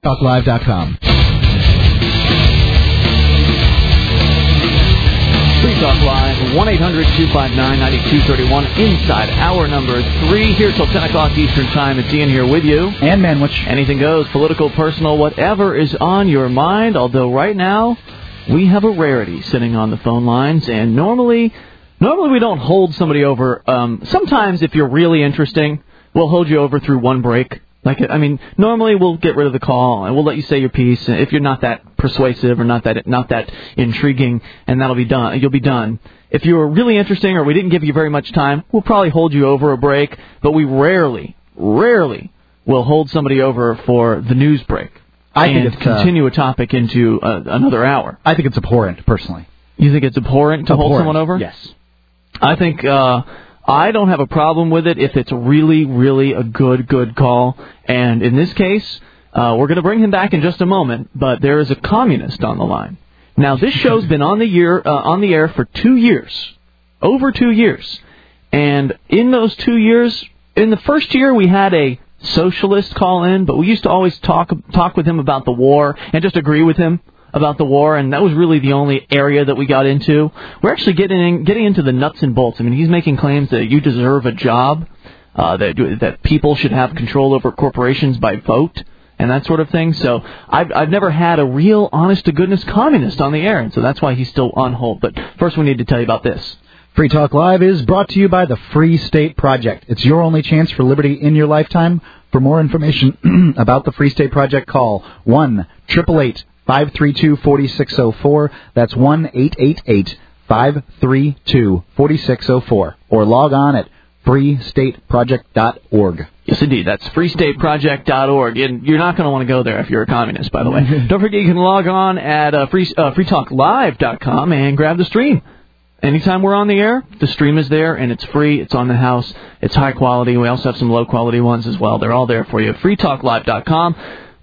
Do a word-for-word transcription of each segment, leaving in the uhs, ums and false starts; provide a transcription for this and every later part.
talk live dot com. Free Talk Live, one eight hundred two five nine nine two three one. Inside hour number three, here till ten o'clock Eastern Time. It's Ian here with you. And Manwich. Anything goes, political, personal, whatever is on your mind. Although right now, we have a rarity sitting on the phone lines. And normally, normally we don't hold somebody over. Um, sometimes, if you're really interesting, we'll hold you over through one break. Like, I mean, normally we'll get rid of the call and we'll let you say your piece if you're not that persuasive or not that not that intriguing, and that'll be done. You'll be done. If you were really interesting or we didn't give you very much time, we'll probably hold you over a break, but we rarely, rarely will hold somebody over for the news break. I and think it's continue uh, a topic into uh, another hour. I think it's abhorrent, personally. You think it's abhorrent to abhorrent. hold someone over? Yes. I think. Uh, I don't have a problem with it if it's really, really a good, good call. And in this case, uh, we're going to bring him back in just a moment, but there is a communist on the line. Now, this show's been on the year uh, on the air for two years, over two years. And in those two years, in the first year, we had a socialist call in, but we used to always talk talk with him about the war and just agree with him about the war, and that was really the only area that we got into. We're actually getting in, getting into the nuts and bolts. I mean, he's making claims that you deserve a job, uh, that that people should have control over corporations by vote, and that sort of thing. So I've I've never had a real, honest-to-goodness communist on the air, and so that's why he's still on hold. But first we need to tell you about this. Free Talk Live is brought to you by the Free State Project. It's your only chance for liberty in your lifetime. For more information about the Free State Project, call one eight eight eight five three two four six zero four. That's one eight eight eight five three two four six zero four. Or log on at free state project dot org. Yes, indeed. That's free state project dot org. And you're not going to want to go there if you're a communist, by the way. Don't forget you can log on at uh, free, uh, free talk live dot com and grab the stream. Anytime we're on the air, the stream is there, and it's free. It's on the house. It's high quality. We also have some low-quality ones as well. They're all there for you. free talk live dot com.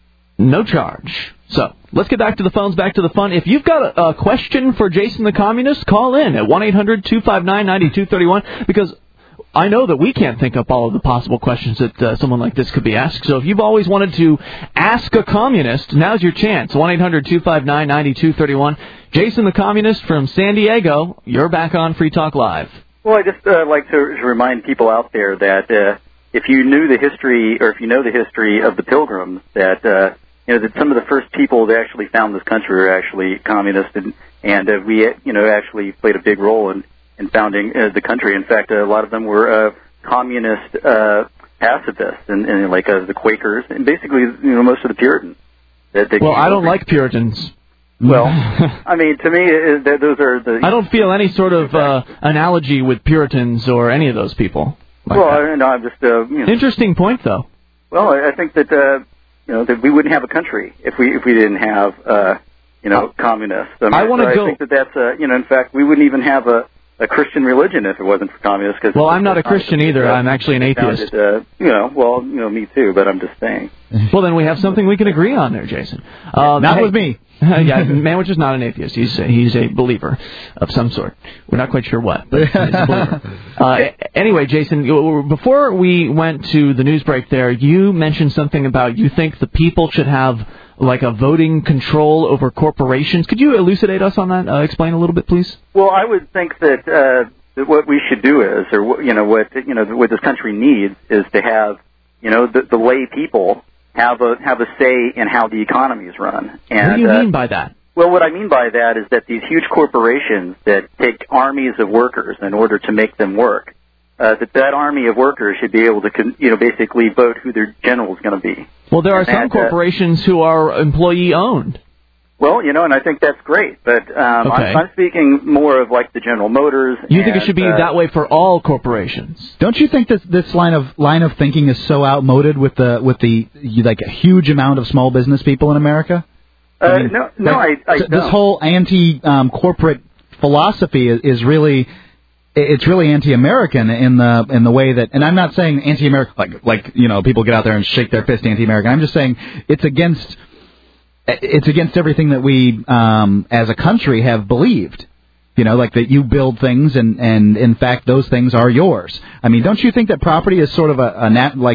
No charge. So, let's get back to the phones, back to the fun. If you've got a, a question for Jason the Communist, call in at one eight hundred two five nine nine two three one, because I know that we can't think up all of the possible questions that uh, someone like this could be asked. So if you've always wanted to ask a communist, now's your chance. one eight hundred two five nine nine two three one. Jason the Communist from San Diego, you're back on Free Talk Live. Well, I just uh, like to remind people out there that uh, if you knew the history, or if you know the history of the Pilgrims, that uh, you know that some of the first people that actually found this country were actually communists, and and uh, we you know actually played a big role in in founding uh, the country. In fact, uh, a lot of them were uh, communist uh, pacifists, and, and like uh, the Quakers, and basically you know most of the Puritans. That they well, I don't over. like Puritans. Well, I mean, to me, it, it, those are the... I don't feel any sort of uh, analogy with Puritans or any of those people. Like well, that. no, I'm just... Uh, you know. Interesting point, though. Well, I think that, uh, you know, that we wouldn't have a country if we if we didn't have, uh, you know, communists. I, mean, I want to so go... I think that that's, uh, you know, in fact, we wouldn't even have a, a Christian religion if it wasn't for communists. Cause well, I'm not a Christian either. I'm actually an atheist. Founded, uh, you know, well, you know, me too, but I'm just saying. Well, then we have something we can agree on there, Jason. Uh, not hey, with me. yeah, Manwich is not an atheist. He's a, he's a believer of some sort. We're not quite sure what, but he's a believer. Uh, anyway, Jason, before we went to the news break there, you mentioned something about you think the people should have like a voting control over corporations. Could you elucidate us on that? Uh, explain a little bit, please. Well, I would think that, uh, that what we should do is, or you know, what you know, what this country needs is to have, you know, the, the lay people have a have a say in how the economy is run. And, what do you uh, mean by that? Well, what I mean by that is that these huge corporations that take armies of workers in order to make them work, uh, that that army of workers should be able to, con- you know, basically vote who their general is going to be. Well, there are and some that, corporations uh, who are employee-owned. Well, you know, and I think that's great, but um, okay. I'm, I'm speaking more of like the General Motors. You and, think it should be uh, that way for all corporations? Don't you think that this line of line of thinking is so outmoded with the with the like a huge amount of small business people in America? Uh, I mean, no, no, like, I, I this don't. whole anti-corporate um, philosophy is, is really. It's really anti-American in the in the way that, and I'm not saying anti-American like like you know people get out there and shake their fist anti-American. I'm just saying it's against it's against everything that we um, as a country have believed. You know, like that you build things and, and in fact those things are yours. I mean, don't you think that property is sort of a, a nat, like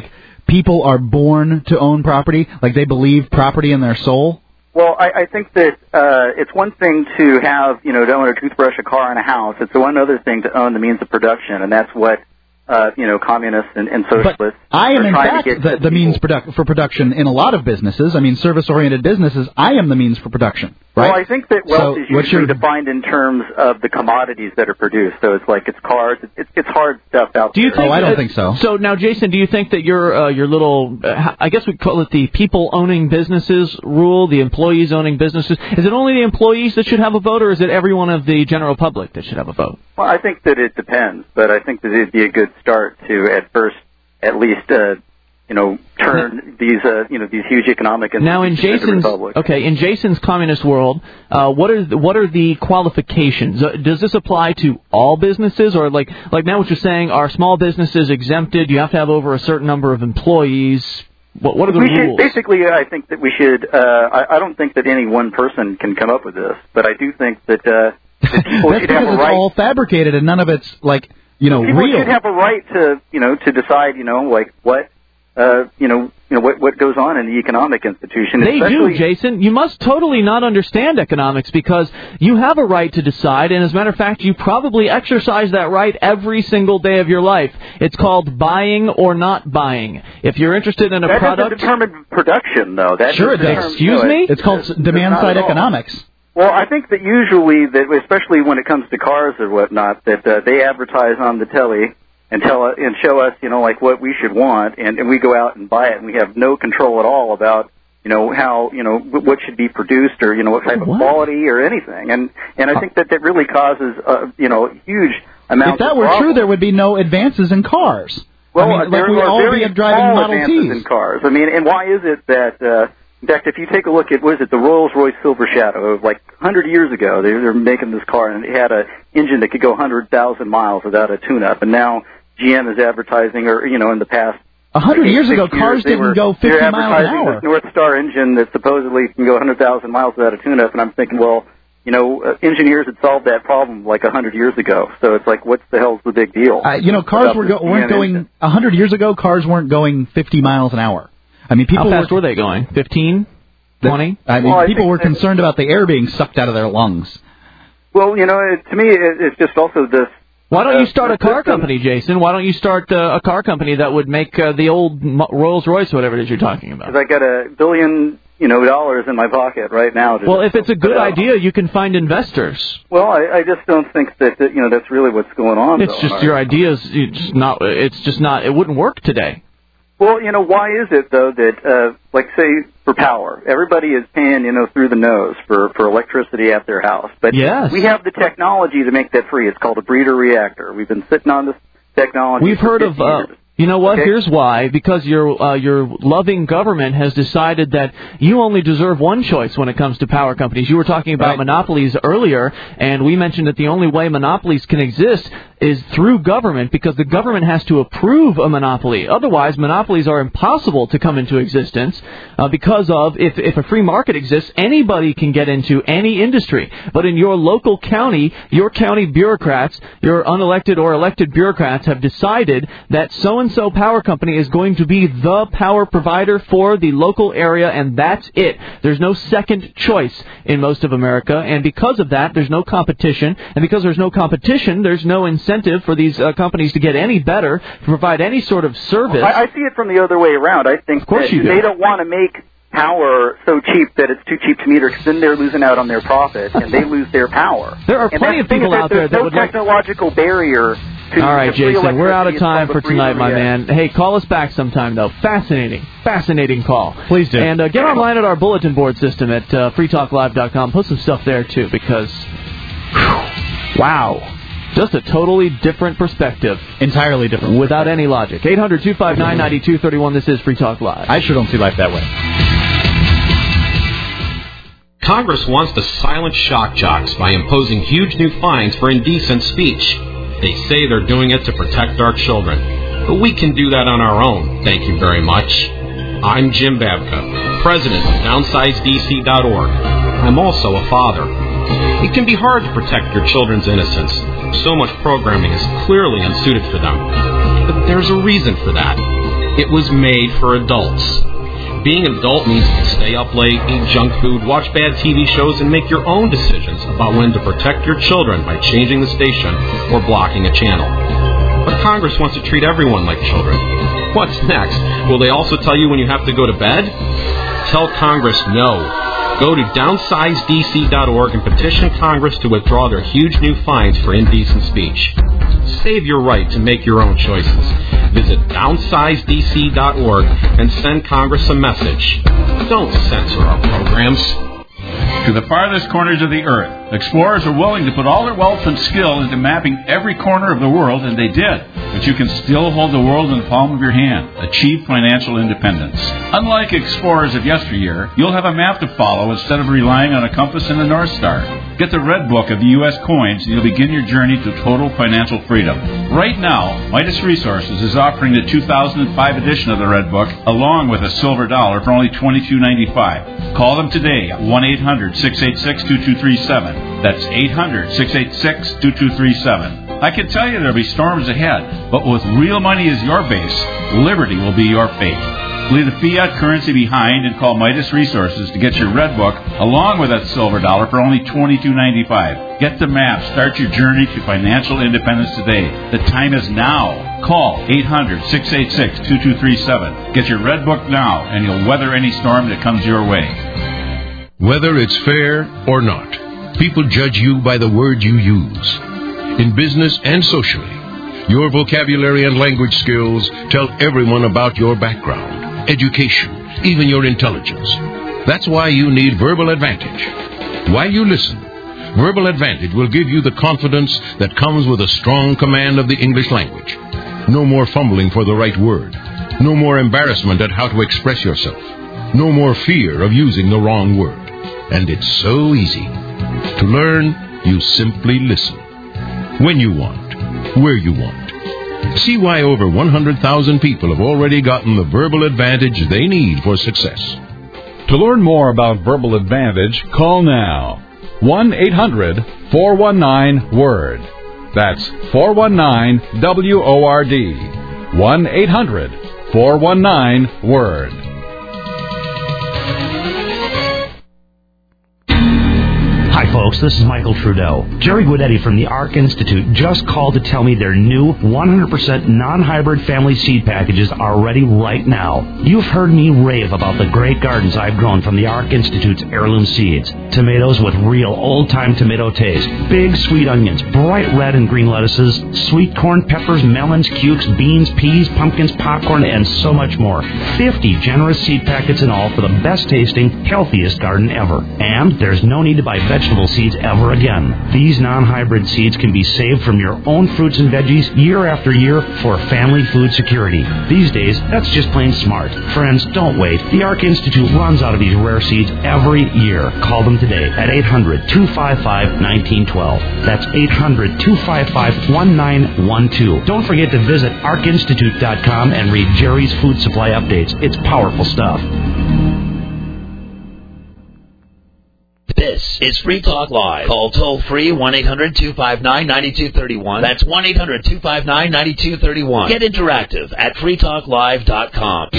people are born to own property? Like they believe property in their soul? Well, I, I think that uh, it's one thing to have, you know, to own a toothbrush, a car, and a house. It's one other thing to own the means of production, and that's what, uh, you know, communists and, and socialists but I am, are in trying fact, to get the, the means produ- for production in a lot of businesses. I mean, service-oriented businesses, I am the means for production, right? Well, I think that wealth so is usually your... defined in terms of the commodities that are produced. So it's like it's cars, it's, it's hard stuff out do you there. think, oh, I don't uh, think so. So now, Jason, do you think that your uh, your little, uh, I guess we call it the people owning businesses rule, the employees owning businesses, is it only the employees that should have a vote, or is it everyone of the general public that should have a vote? Well, I think that it depends, but I think that it'd be a good start to, at first, at least, uh, you know, turn these, uh, you know, these huge economic institutions now in Jason's into republic. okay, in Jason's communist world, uh, what are the, what are the qualifications? Uh, does this apply to all businesses, or like like now what you're saying, are small businesses exempted? You have to have over a certain number of employees. What, what are the we rules? Should, basically, I think that we should. Uh, I, I don't think that any one person can come up with this, but I do think that. Uh, that people That's should because have a it's right. all fabricated and none of it's like you know People real. should have a right to, you know, to decide, you know, like what, uh, you know, you know what what goes on in the economic institution. They especially... do, Jason. You must totally not understand economics because you have a right to decide, and as a matter of fact, you probably exercise that right every single day of your life. It's called buying or not buying. If you're interested in a that product, doesn't determine production, though. That Sure it does. determine, Excuse you know, me? it- It's called it- demand-side not at all. economics. Well, I think that usually, that especially when it comes to cars or whatnot, that uh, they advertise on the telly and tell us, and show us, you know, like what we should want, and, and we go out and buy it, and we have no control at all about, you know, how, you know, what should be produced or, you know, what type of What? quality or anything. And and I think that that really causes, uh, you know, huge amounts. If that of were problems. true, there would be no advances in cars. Well, I mean, there like we'd are all very be driving small Model advances Ts. in cars. I mean, and why is it that? Uh, in fact, if you take a look at, what is it, the Rolls-Royce Silver Shadow, like one hundred years ago, they were making this car, and it had an engine that could go one hundred thousand miles without a tune-up, and now G M is advertising, or, you know, in the past... A hundred like, years six ago, cars years, they didn't were, go fifty they're miles an advertising hour. this North Star engine that supposedly can go one hundred thousand miles without a tune-up, and I'm thinking, well, you know, uh, engineers had solved that problem like one hundred years ago, so it's like, what's the hell's the big deal? Uh, you know, cars about were this go- weren't G M going engine? a hundred years ago. Cars weren't going fifty miles an hour. I mean, people how fast were, were they going? Fifteen, twenty? I mean, Well, I people think were that- concerned about the air being sucked out of their lungs. Well, you know, it, to me, it, it's just also this... Why don't uh, you start a car system- company, Jason? Why don't you start uh, a car company that would make uh, the old Mo- Rolls-Royce, whatever it is you're talking about? Because I got a billion, you know, dollars in my pocket right now. To Well, if it's a put good out. idea, you can find investors. Well, I, I just don't think that, that, you know, that's really what's going on. It's though, just Art. your ideas. It's not. It's just not. It wouldn't work today. Well, you know, why is it, though, that, uh, like, say, for power, everybody is paying, you know, through the nose for, for electricity at their house. But Yes. we have the technology to make that free. It's called a breeder reactor. We've been sitting on this technology We've for heard of. fifty Uh, years. you know what? Okay. Here's why. Because your uh, your loving government has decided that you only deserve one choice when it comes to power companies. You were talking about Right. monopolies earlier, and we mentioned that the only way monopolies can exist is through government, because the government has to approve a monopoly. Otherwise, monopolies are impossible to come into existence uh, because of, if, if a free market exists, anybody can get into any industry. But in your local county, your county bureaucrats, your unelected or elected bureaucrats have decided that so-and-so power company is going to be the power provider for the local area, and that's it. There's no second choice in most of America, and because of that, there's no competition, and because there's no competition, there's no incentive for these uh, companies to get any better, to provide any sort of service. I, I see it from the other way around. I think Of course that you do. they don't want to make power so cheap that it's too cheap to meter, because then they're losing out on their profit, and they lose their power. There are And plenty that's of the thing people is out there there's that no would like... technological barrier to All right, to free Jason, we're out of electricity. It's time called for the breeder tonight, my reactor. man. Hey, call us back sometime, though. Fascinating, fascinating call. Please do. And uh, get online at our bulletin board system at uh, free talk live dot com. Put some stuff there, too, because, whew, wow, just a totally different perspective Entirely different. without any logic. eight hundred, two five nine, nine two three one. This is Free Talk Live. I sure don't see life that way. Congress wants to silence shock jocks by imposing huge new fines for indecent speech. They say they're doing it to protect our children. But we can do that on our own, thank you very much. I'm Jim Babka, president of downsize D C dot org. I'm also a father. It can be hard to protect your children's innocence. So much programming is clearly unsuited for them. But there's a reason for that. It was made for adults. Being an adult means you can stay up late, eat junk food, watch bad T V shows, and make your own decisions about when to protect your children by changing the station or blocking a channel. But Congress wants to treat everyone like children. What's next? Will they also tell you when you have to go to bed? Tell Congress no. Go to downsize D C dot org and petition Congress to withdraw their huge new fines for indecent speech. Save your right to make your own choices. Visit downsize D C dot org and send Congress a message. Don't censor our programs. To the farthest corners of the earth, explorers are willing to put all their wealth and skill into mapping every corner of the world, and they did. But you can still hold the world in the palm of your hand. Achieve financial independence. Unlike explorers of yesteryear, you'll have a map to follow instead of relying on a compass and a North Star. Get the Red Book of the U S coins, and you'll begin your journey to total financial freedom. Right now, Midas Resources is offering the two thousand five edition of the Red Book, along with a silver dollar, for only twenty-two ninety-five. Call them today at one eight hundred six eight six two two three seven. That's eight hundred six eight six two two three seven. I can tell you there'll be storms ahead, but with real money as your base, liberty will be your fate. Leave the fiat currency behind and call Midas Resources to get your Red Book along with that silver dollar for only twenty-two ninety-five. Get the map. Start your journey to financial independence today. The time is now. Call eight hundred six eight six two two three seven. Get your Red Book now, and you'll weather any storm that comes your way. Whether it's fair or not, people judge you by the words you use. In business and socially, your vocabulary and language skills tell everyone about your background, education, even your intelligence. That's why you need Verbal Advantage. While you listen, Verbal Advantage will give you the confidence that comes with a strong command of the English language. No more fumbling for the right word. No more embarrassment at how to express yourself. No more fear of using the wrong word. And it's so easy. To learn, you simply listen. When you want, where you want. See why over one hundred thousand people have already gotten the Verbal Advantage they need for success. To learn more about Verbal Advantage, call now. one eight hundred four one nine WORD. That's four one nine W O R D. one eight hundred four one nine WORD. Hi folks, this is Michael Trudeau. Jerry Guidetti from the ARC Institute just called to tell me their new one hundred percent non-hybrid family seed packages are ready right now. You've heard me rave about the great gardens I've grown from the ARC Institute's heirloom seeds. Tomatoes with real old-time tomato taste, big sweet onions, bright red and green lettuces, sweet corn, peppers, melons, cukes, beans, peas, pumpkins, popcorn, and so much more. fifty generous seed packets in all for the best-tasting, healthiest garden ever. And there's no need to buy vegetables seeds ever again. These non-hybrid seeds can be saved from your own fruits and veggies year after year for family food security. These days, that's just plain smart. Friends, don't wait. The ARC Institute runs out of these rare seeds every year. Call them today at eight hundred two five five one nine one two. That's eight hundred two five five one nine one two. Don't forget to visit arc institute dot com and read Jerry's Food Supply Updates. It's powerful stuff. This is Free Talk Live. Call toll-free one eight hundred two five nine nine two three one. That's one eight hundred two five nine nine two three one. Get interactive at free talk live dot com.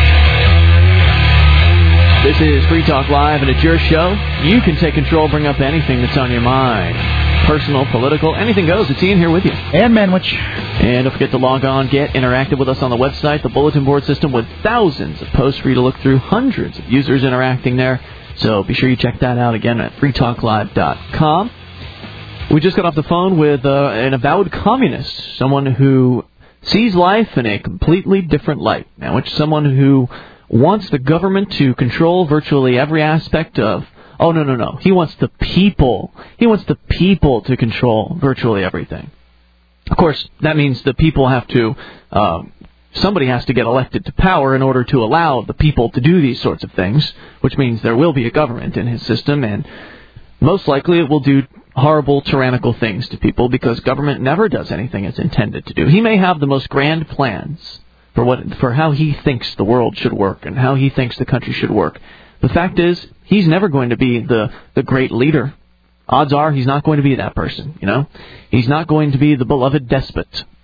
This is Free Talk Live, and it's your show. You can take control, bring up anything that's on your mind. Personal, political, anything goes. It's Ian here with you. And Manwich. And don't forget to log on, get interactive with us on the website, the bulletin board system with thousands of posts for you to look through, hundreds of users interacting there. So be sure you check that out again at free talk live dot com. We just got off the phone with uh, an avowed communist, someone who sees life in a completely different light. Now, which someone who wants the government to control virtually every aspect of... Oh, no, no, no. He wants the people. He wants the people to control virtually everything. Of course, that means the people have to... Um, Somebody has to get elected to power in order to allow the people to do these sorts of things, which means there will be a government in his system, and most likely it will do horrible, tyrannical things to people because government never does anything it's intended to do. He may have the most grand plans for what for how he thinks the world should work and how he thinks the country should work. The fact is, he's never going to be the, the great leader. Odds are he's not going to be that person, you know. He's not going to be the beloved despot.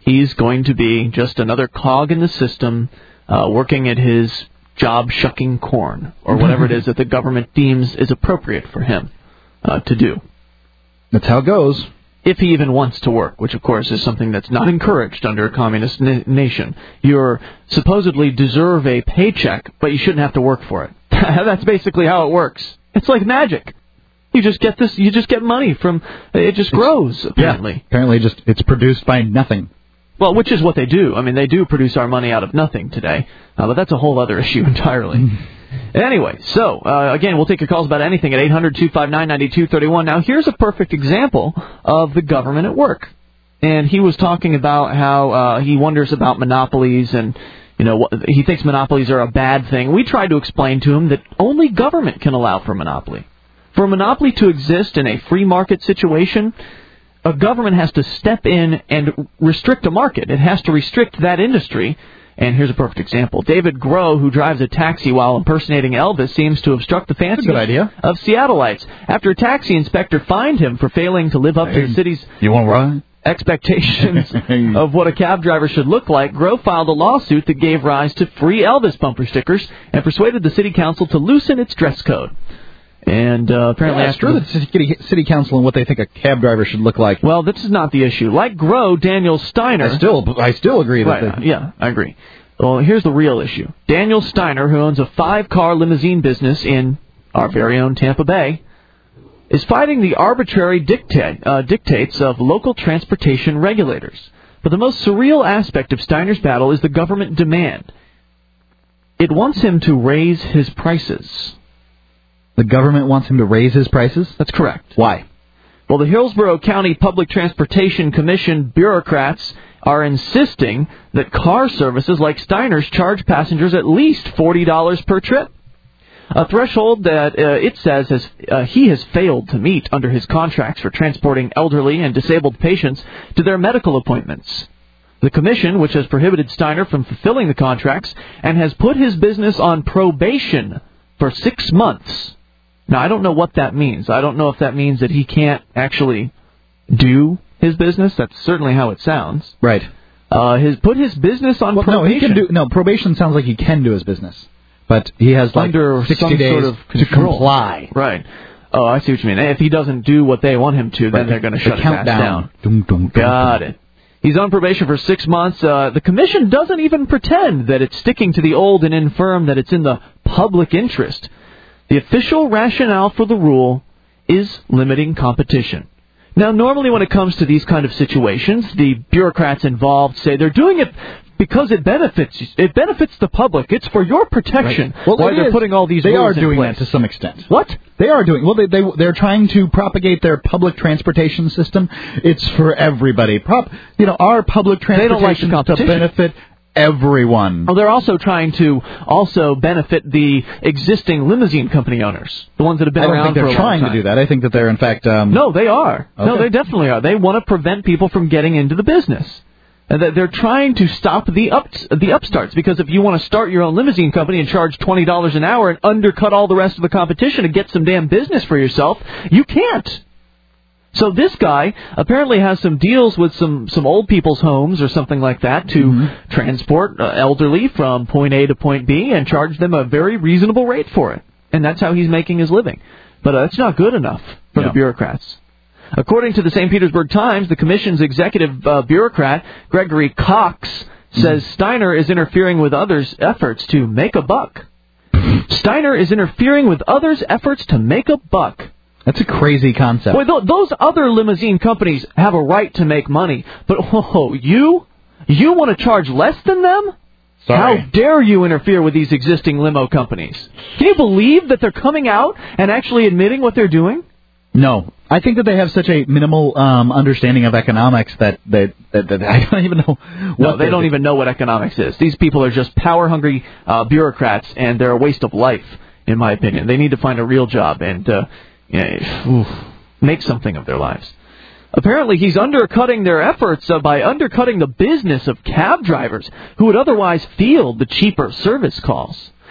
He's going to be just another cog in the system, uh, working at his job shucking corn, or whatever it is that the government deems is appropriate for him uh, to do. That's how it goes. If he even wants to work, which, of course, is something that's not encouraged under a communist na- nation. You supposedly deserve a paycheck, but you shouldn't have to work for it. That's basically how it works. It's like magic. You just get this. You just get money from. It just grows. Apparently. Yeah, apparently, just it's produced by nothing. Well, which is what they do. I mean, they do produce our money out of nothing today, uh, but that's a whole other issue entirely. Anyway, so, uh, again, we'll take your calls about anything at eight hundred two five nine nine two three one. Now, here's a perfect example of the government at work. And he was talking about how uh, he wonders about monopolies and, you know, what, he thinks monopolies are a bad thing. We tried to explain to him that only government can allow for monopoly. For a monopoly to exist in a free market situation, a government has to step in and restrict a market. It has to restrict that industry. And here's a perfect example. David Groh, who drives a taxi while impersonating Elvis, seems to have struck the fancy of Seattleites after a taxi inspector fined him for failing to live up to the city's you want to ride? expectations of what a cab driver should look like. Groh filed a lawsuit that gave rise to free Elvis bumper stickers and persuaded the city council to loosen its dress code. And uh, apparently, yeah, after the city, city council and what they think a cab driver should look like. Well, this is not the issue. Like Groh, Daniel Steiner. I still, I still agree that. Right, they, yeah, I agree. Well, here's the real issue. Daniel Steiner, who owns a five-car limousine business in our very own Tampa Bay, is fighting the arbitrary dictate, uh, dictates of local transportation regulators. But the most surreal aspect of Steiner's battle is the government demand. It wants him to raise his prices. The government wants him to raise his prices? That's correct. Why? Well, the Hillsborough County Public Transportation Commission bureaucrats are insisting that car services like Steiner's charge passengers at least forty dollars per trip. A threshold that uh, it says has, uh, he has failed to meet under his contracts for transporting elderly and disabled patients to their medical appointments. The commission, which has prohibited Steiner from fulfilling the contracts and has put his business on probation for six months. Now, I don't know what that means. I don't know if that means that he can't actually do his business. That's certainly how it sounds. Right. Uh, his put his business on well, probation. No, he can do. No, probation sounds like he can do his business, but he has like under sixty some days sort of to comply. Right. Oh, I see what you mean. If he doesn't do what they want him to, then right. they're going to shut the it back down. down. Dum, dum, dum, Got dum. it. He's on probation for six months. Uh, the commission doesn't even pretend that it's sticking to the old and infirm that it's in the public interest. The official rationale for the rule is limiting competition. Now, normally when it comes to these kind of situations, the bureaucrats involved say they're doing it because it benefits it benefits the public. It's for your protection. Right. Well, why they're is. putting all these they rules are doing in place. that to some extent. What? They are doing. Well, they, they, they're trying to propagate their public transportation system. It's for everybody. Prop, you know, our public transportation like to benefit everyone. Oh, they're also trying to also benefit the existing limousine company owners, the ones that have been I don't around think for a they're trying long time. to do that. I think that they're, in fact... Um, no, they are. Okay. No, they definitely are. They want to prevent people from getting into the business. And they're trying to stop the up, the upstarts, because if you want to start your own limousine company and charge twenty dollars an hour and undercut all the rest of the competition and get some damn business for yourself, you can't. So this guy apparently has some deals with some, some old people's homes or something like that to mm-hmm. transport uh, elderly from point A to point B and charge them a very reasonable rate for it. And that's how he's making his living. But uh, that's not good enough for no. the bureaucrats. According to the Saint Petersburg Times, the commission's executive uh, bureaucrat, Gregory Cox, says mm-hmm. Steiner is interfering with others' efforts to make a buck. Steiner is interfering with others' efforts to make a buck. That's a crazy concept. Boy, th- those other limousine companies have a right to make money, but oh, you, you want to charge less than them? Sorry. How dare you interfere with these existing limo companies? Can you believe that they're coming out and actually admitting what they're doing? No. I think that they have such a minimal um, understanding of economics that, that, that, that I don't even know what No, they don't even know what economics is. These people are just power-hungry uh, bureaucrats, and they're a waste of life, in my opinion. They need to find a real job and uh, you know, oof, make something of their lives. Apparently, he's undercutting their efforts uh, by undercutting the business of cab drivers who would otherwise field the cheaper service calls.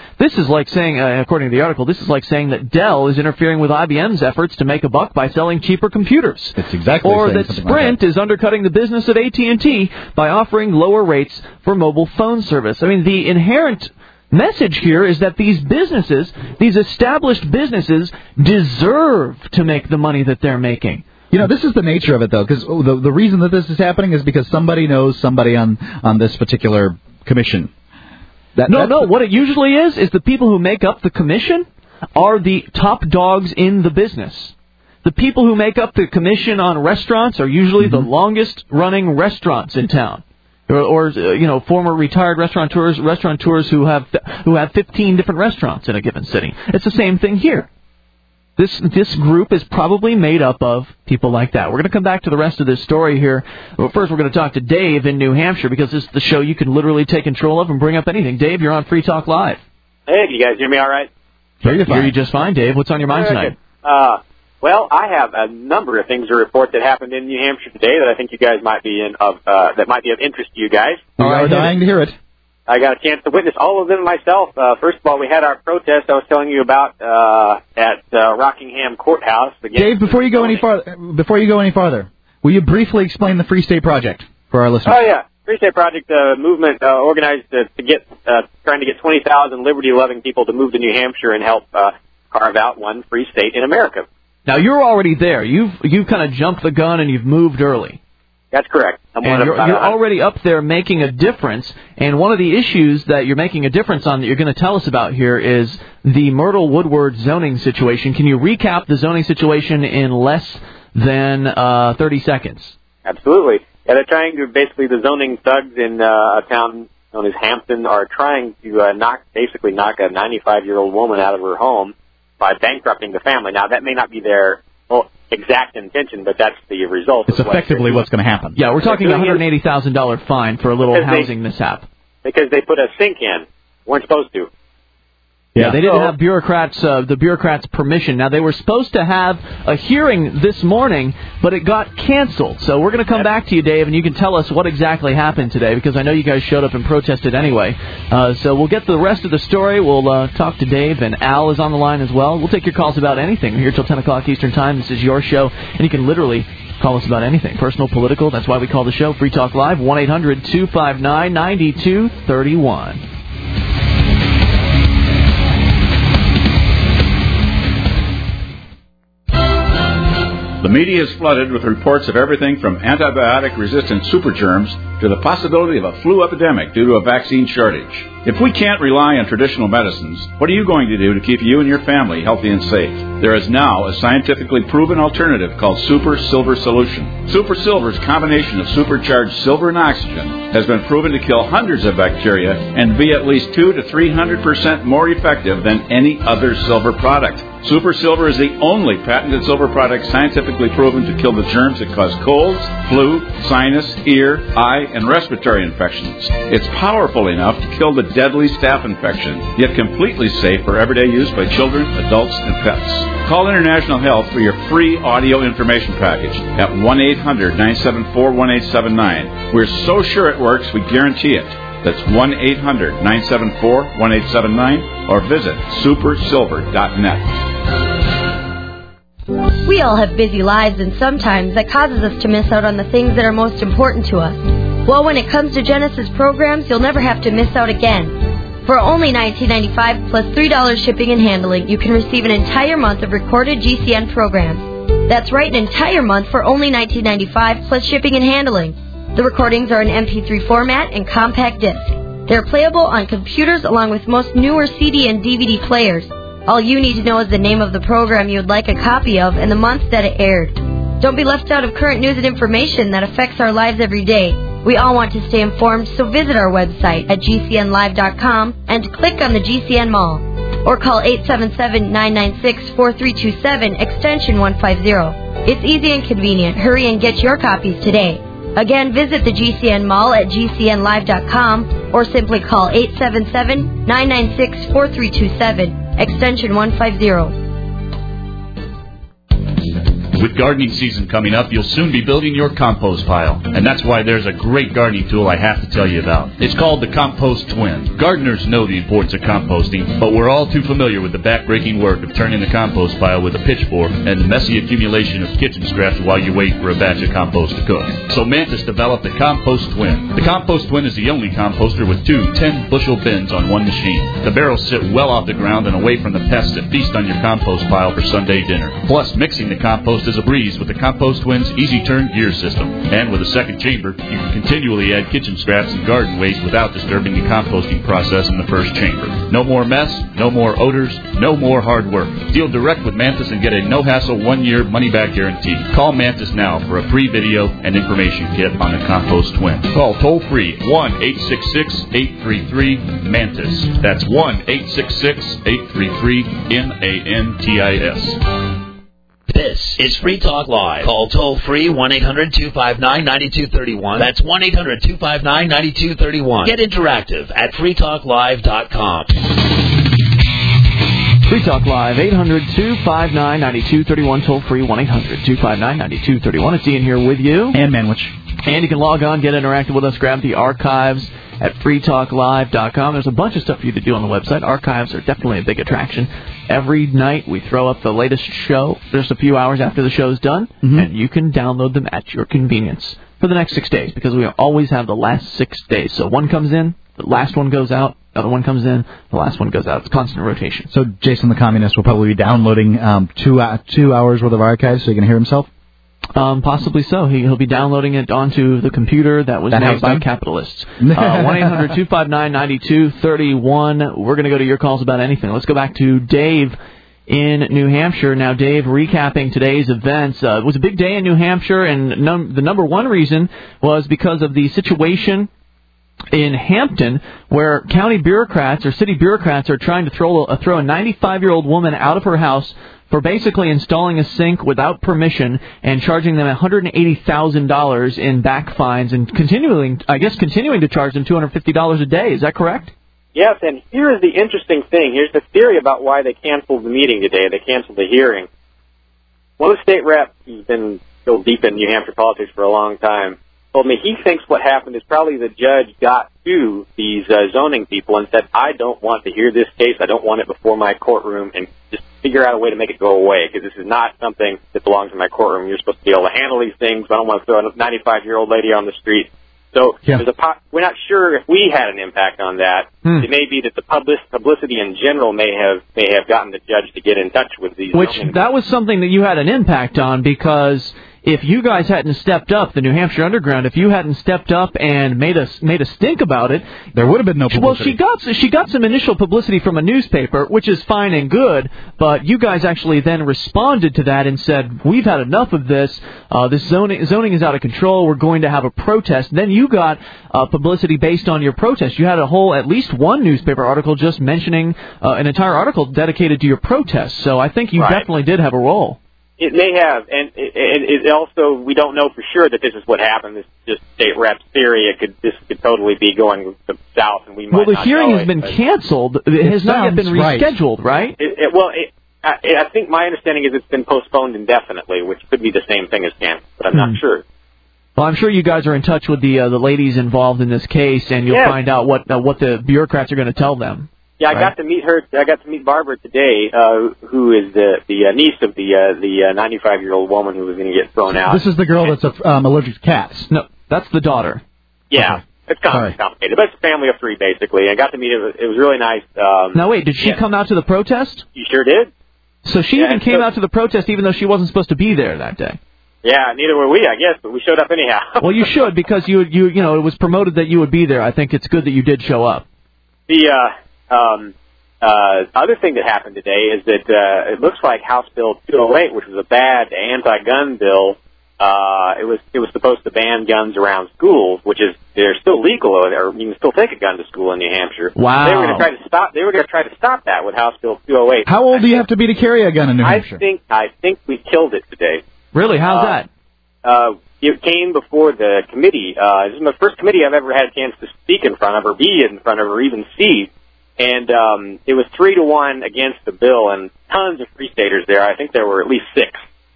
This is like saying, uh, according to the article, this is like saying that Dell is interfering with I B M's efforts to make a buck by selling cheaper computers. It's exactly Or saying that something Sprint like that. is undercutting the business of A T and T by offering lower rates for mobile phone service. I mean, the inherent message here is that these businesses, these established businesses, deserve to make the money that they're making. You know, this is the nature of it, though, because the, the reason that this is happening is because somebody knows somebody on, on this particular commission. That, no, no, what it usually is, is the people who make up the commission are the top dogs in the business. The people who make up the commission on restaurants are usually mm-hmm. the longest-running restaurants in town. Or, or, you know, former retired restaurateurs, restaurateurs who have who have fifteen different restaurants in a given city. It's the same thing here. This this group is probably made up of people like that. We're going to come back to the rest of this story here. Well, first, we're going to talk to Dave in New Hampshire, because this is the show you can literally take control of and bring up anything. Dave, you're on Free Talk Live. Hey, can you guys hear me all right? Hear you, hear you just fine, Dave. What's on your mind Very tonight? Good. Uh, well, I have a number of things to report that happened in New Hampshire today that I think you guys might be in of uh, that might be of interest to you guys. We are dying to hear it. I got a chance to witness all of them myself. Uh, first of all, we had our protest I was telling you about uh, at uh, Rockingham Courthouse. Against Dave, before you go any farther, before you go any farther, will you briefly explain the Free State Project for our listeners? Oh yeah, Free State Project uh, movement uh, organized to, to get uh, trying to get twenty thousand liberty-loving people to move to New Hampshire and help uh, carve out one free state in America. Now you're already there. You've you've kind of jumped the gun and you've moved early. That's correct. I'm and one you're, of, you're uh, already up there making a difference. And one of the issues that you're making a difference on that you're going to tell us about here is the Myrtle Woodward zoning situation. Can you recap the zoning situation in less than uh, thirty seconds? Absolutely. Yeah, they're trying to, basically, the zoning thugs in uh, a town known as Hampton are trying to uh, knock, basically knock a ninety-five-year-old woman out of her home by bankrupting the family. Now, that may not be their well, exact intention, but that's the result. It's effectively what's going to happen. Yeah, we're talking a one hundred eighty thousand dollars fine for a little Because they- housing mishap. Because they put a sink in. Weren't supposed to. Yeah, they didn't So- have bureaucrats, uh, the bureaucrats' permission. Now, they were supposed to have a hearing this morning, but it got canceled. So we're going to come back to you, Dave, and you can tell us what exactly happened today, because I know you guys showed up and protested anyway. Uh, so we'll get to the rest of the story. We'll uh, talk to Dave, and Al is on the line as well. We'll take your calls about anything. We're here till ten o'clock Eastern Time. This is your show, and you can literally call us about anything, personal, political. That's why we call the show Free Talk Live, one eight hundred two five nine nine two three one. The media is flooded with reports of everything from antibiotic-resistant supergerms to the possibility of a flu epidemic due to a vaccine shortage. If we can't rely on traditional medicines, what are you going to do to keep you and your family healthy and safe? There is now a scientifically proven alternative called Super Silver Solution. Super Silver's combination of supercharged silver and oxygen has been proven to kill hundreds of bacteria and be at least two to three hundred percent more effective than any other silver product. Super Silver is the only patented silver product scientifically proven to kill the germs that cause colds, flu, sinus, ear, eye, and respiratory infections. It's powerful enough to kill the deadly staph infection, yet completely safe for everyday use by children, adults, and pets. Call International Health for your free audio information package at one eight hundred nine seven four one eight seven nine. We're so sure it works, we guarantee it. That's one eight hundred nine seven four one eight seven nine or visit super silver dot net. We all have busy lives, and sometimes that causes us to miss out on the things that are most important to us. Well, when it comes to Genesis programs, you'll never have to miss out again. For only nineteen ninety-five dollars plus three dollars shipping and handling, you can receive an entire month of recorded G C N programs. That's right, an entire month for only nineteen ninety-five dollars plus shipping and handling. The recordings are in M P three format and compact disc. They're playable on computers along with most newer C D and D V D players. All you need to know is the name of the program you would like a copy of and the month that it aired. Don't be left out of current news and information that affects our lives every day. We all want to stay informed, so visit our website at G C N live dot com and click on the G C N Mall. Or call eight seven seven nine nine six four three two seven, extension one fifty. It's easy and convenient. Hurry and get your copies today. Again, visit the G C N Mall at G C N live dot com or simply call eight seven seven nine nine six four three two seven, extension one fifty. With gardening season coming up, you'll soon be building your compost pile. And that's why there's a great gardening tool I have to tell you about. It's called the Compost Twin. Gardeners know the importance of composting, but we're all too familiar with the back-breaking work of turning the compost pile with a pitchfork and the messy accumulation of kitchen scraps while you wait for a batch of compost to cook. So Mantis developed the Compost Twin. The Compost Twin is the only composter with two ten-bushel bins on one machine. The barrels sit well off the ground and away from the pests that feast on your compost pile for Sunday dinner. Plus, mixing the compost is a breeze with the Compost Twin's easy-turn gear system. And with a second chamber, you can continually add kitchen scraps and garden waste without disturbing the composting process in the first chamber. No more mess, no more odors, no more hard work. Deal direct with Mantis and get a no-hassle one-year money-back guarantee. Call Mantis now for a free video and information kit on the Compost Twin. Call toll-free one eight six six, eight three three, MANTIS. That's one eight six six, eight three three, M A N T I S. This is Free Talk Live. Call toll-free one eight hundred, two five nine, nine two three one. That's one eight hundred, two five nine, nine two three one. Get interactive at free talk live dot com. Free Talk Live, eight hundred, two five nine, nine two three one, toll-free, one eight hundred, two five nine, nine two three one. It's Ian here with you. And Manwich. And you can log on, get interactive with us, grab the archives at free talk live dot com. There's a bunch of stuff for you to do on the website. Archives are definitely a big attraction. Every night we throw up the latest show just a few hours after the show's done, mm-hmm. and you can download them at your convenience for the next six days, because we always have the last six days. So one comes in, the last one goes out, the other one comes in, the last one goes out. It's constant rotation. So Jason the Communist will probably be downloading um, two, uh, two hours worth of archives so he can hear himself? Um, possibly so. He, he'll be downloading it onto the computer that was that made by done? capitalists. Uh, one eight hundred, two five nine, nine two three one. We're going to go to your calls about anything. Let's go back to Dave in New Hampshire. Now, Dave, recapping today's events. Uh, it was a big day in New Hampshire, and num- the number one reason was because of the situation in Hampton, where county bureaucrats or city bureaucrats are trying to throw a, throw a ninety-five-year-old woman out of her house for basically installing a sink without permission and charging them one hundred eighty thousand dollars in back fines and continuing, I guess, continuing to charge them two hundred fifty dollars a day. Is that correct? Yes, and here is the interesting thing. Here's the theory about why they canceled the meeting today. They canceled the hearing. One of the state reps, who's been so deep in New Hampshire politics for a long time, told me he thinks what happened is probably the judge got to these uh, zoning people and said, I don't want to hear this case. I don't want it before my courtroom, and just figure out a way to make it go away, because this is not something that belongs in my courtroom. You're supposed to be able to handle these things. I don't want to throw a ninety-five-year-old lady on the street. So yeah. there's a po- we're not sure if we had an impact on that. Hmm. It may be that the public- publicity in general may have may have gotten the judge to get in touch with these. Which, that was something that you had an impact on, because if you guys hadn't stepped up, the New Hampshire Underground, if you hadn't stepped up and made a made a stink about it, there would have been no publicity. Well, she got she got some initial publicity from a newspaper, which is fine and good, but you guys actually then responded to that and said, we've had enough of this. Uh, this zoning zoning is out of control. We're going to have a protest. Then you got uh, publicity based on your protest. You had a whole, at least one newspaper article just mentioning uh, an entire article dedicated to your protest. So I think you right. definitely did have a role. It may have, and it, it also, we don't know for sure that this is what happened. This is just state rep's theory. It could, this could totally be going south, and we might Well, the not hearing know has it, been but canceled. It, it has not yet been rescheduled, right? right? It, it, well, it, I, I think my understanding is it's been postponed indefinitely, which could be the same thing as canceled, but I'm hmm. not sure. Well, I'm sure you guys are in touch with the uh, the ladies involved in this case, and you'll yes. find out what uh, what the bureaucrats are going to tell them. Yeah, I right? got to meet her. I got to meet Barbara today, uh, who is the the uh, niece of the uh, the ninety-five-year-old woman who was going to get thrown out. This is the girl that's a, um, allergic to cats. No, that's the daughter. Yeah, okay. it's complicated, complicated, but it's a family of three basically. I got to meet her. It was really nice. Um, now wait, did she yeah. come out to the protest? You sure did. So she yeah, even came so, out to the protest, even though she wasn't supposed to be there that day. Yeah, neither were we, I guess, but we showed up anyhow. Well, you should, because you you you know it was promoted that you would be there. I think it's good that you did show up. The uh, um. Uh, other thing that happened today is that uh, it looks like House Bill two oh eight, which was a bad anti-gun bill, uh, it was it was supposed to ban guns around schools, which is they're still legal, or you can still take a gun to school in New Hampshire. Wow! They were going to try to stop. They were going to try to stop that with House Bill two oh eight. How old do you have to be to carry a gun in New Hampshire? I think I think we killed it today. Really? How's uh, that? Uh, it came before the committee. Uh, this is the first committee I've ever had a chance to speak in front of, or be in front of, or even see. And um, it was three to one against the bill, and tons of free staters there. I think there were at least six.